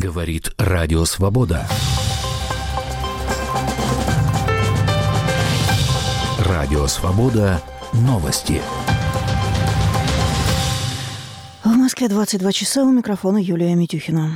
Говорит Радио Свобода. Радио Свобода. Новости. В Москве 22 часа, у микрофона Юлия Митюхина.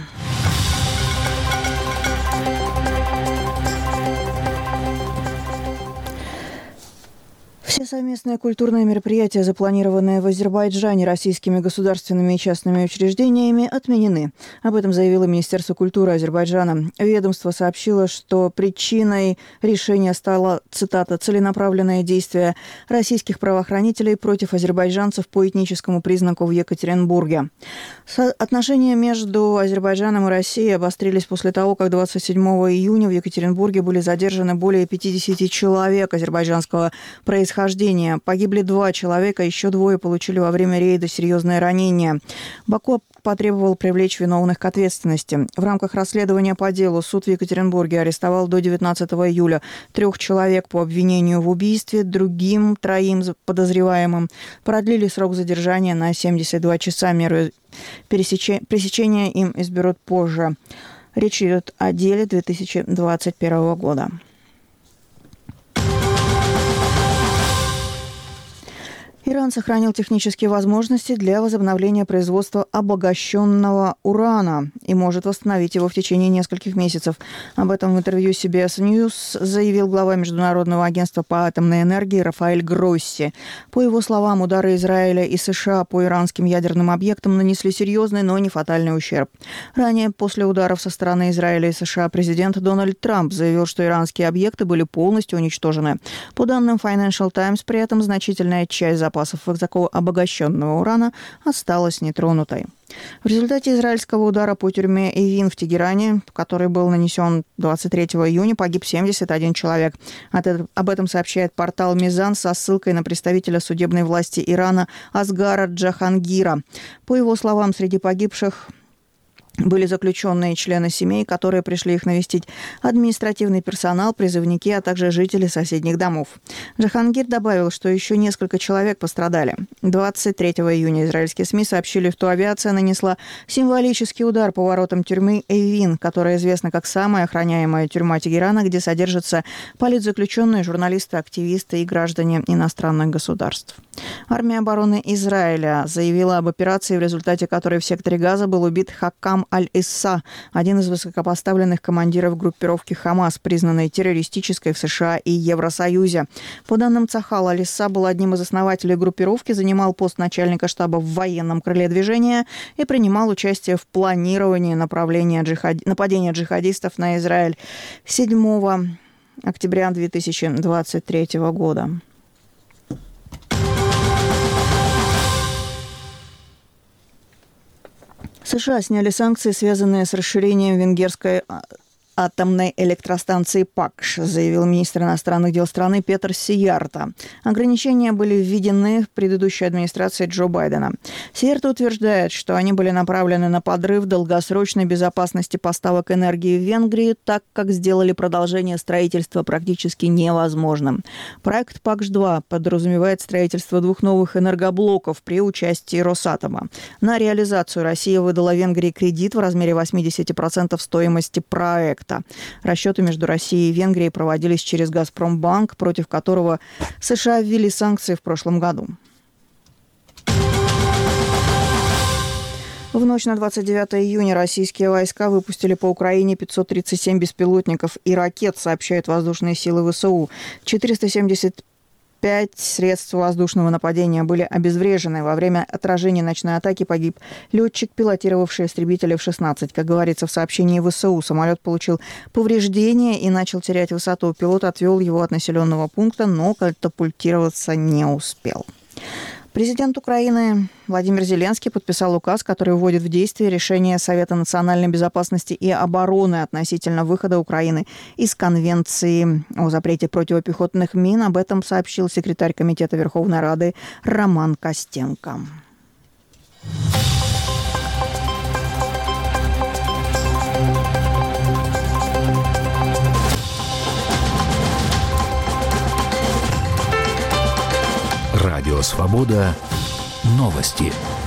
Все совместные культурные мероприятия, запланированные в Азербайджане российскими государственными и частными учреждениями, отменены. Об этом заявило Министерство культуры Азербайджана. Ведомство сообщило, что причиной решения стало, цитата, «целенаправленное действие российских правоохранителей против азербайджанцев по этническому признаку в Екатеринбурге». Отношения между Азербайджаном и Россией обострились после того, как 27 июня в Екатеринбурге были задержаны более 50 человек азербайджанского происхождения. Погибли 2 человека, еще 2 получили во время рейда серьезные ранения. Баку потребовал привлечь виновных к ответственности. В рамках расследования по делу суд в Екатеринбурге арестовал до 19 июля 3 человек по обвинению в убийстве, другим 3 подозреваемым продлили срок задержания на 72 часа. Меру пресечения им изберут позже. Речь идет о деле 2021 года. Иран сохранил технические возможности для возобновления производства обогащенного урана и может восстановить его в течение нескольких месяцев. Об этом в интервью CBS News заявил глава Международного агентства по атомной энергии Рафаэль Гросси. По его словам, удары Израиля и США по иранским ядерным объектам нанесли серьезный, но не фатальный ущерб. Ранее, после ударов со стороны Израиля и США, президент Дональд Трамп заявил, что иранские объекты были полностью уничтожены. По данным Financial Times, при этом значительная часть запасов высокообогащенного урана осталась нетронутой. В результате израильского удара по тюрьме Эвин в Тегеране, который был нанесен 23 июня, погиб 71 человек. Об этом сообщает портал «Мизан» со ссылкой на представителя судебной власти Ирана Асгара Джахангира. По его словам, среди погибших были заключенные члены семей, которые пришли их навестить, административный персонал, призывники, а также жители соседних домов. Джахангир добавил, что еще несколько человек пострадали. 23 июня израильские СМИ сообщили, что авиация нанесла символический удар по воротам тюрьмы Эвин, которая известна как самая охраняемая тюрьма Тегерана, где содержатся политзаключенные, журналисты, активисты и граждане иностранных государств. Армия обороны Израиля заявила об операции, в результате которой в секторе Газа был убит Хакам Аль-Исса, один из высокопоставленных командиров группировки «Хамас», признанной террористической в США и Евросоюзе. По данным Цахал, Аль-Исса был одним из основателей группировки, занимал пост начальника штаба в военном крыле движения и принимал участие в планировании нападения джихадистов на Израиль 7 октября 2023 года. США сняли санкции, связанные с расширением венгерской атомной электростанции ПАКШ, заявил министр иностранных дел страны Петр Сиярто. Ограничения были введены в предыдущей администрации Джо Байдена. Сиярто утверждает, что они были направлены на подрыв долгосрочной безопасности поставок энергии в Венгрии, так как сделали продолжение строительства практически невозможным. Проект ПАКШ-2 подразумевает строительство 2 новых энергоблоков при участии Росатома. На реализацию Россия выдала Венгрии кредит в размере 80% стоимости проекта. Расчеты между Россией и Венгрией проводились через «Газпромбанк», против которого США ввели санкции в прошлом году. В ночь на 29 июня российские войска выпустили по Украине 537 беспилотников и ракет, сообщают воздушные силы ВСУ. 475 средств воздушного нападения были обезврежены. Во время отражения ночной атаки погиб летчик, пилотировавший истребитель F-16. Как говорится в сообщении ВСУ, самолет получил повреждения и начал терять высоту. Пилот отвел его от населенного пункта, но катапультироваться не успел. Президент Украины Владимир Зеленский подписал указ, который вводит в действие решение Совета национальной безопасности и обороны относительно выхода Украины из Конвенции о запрете противопехотных мин. Об этом сообщил секретарь Комитета Верховной Рады Роман Костенко. Радио Свобода. Новости.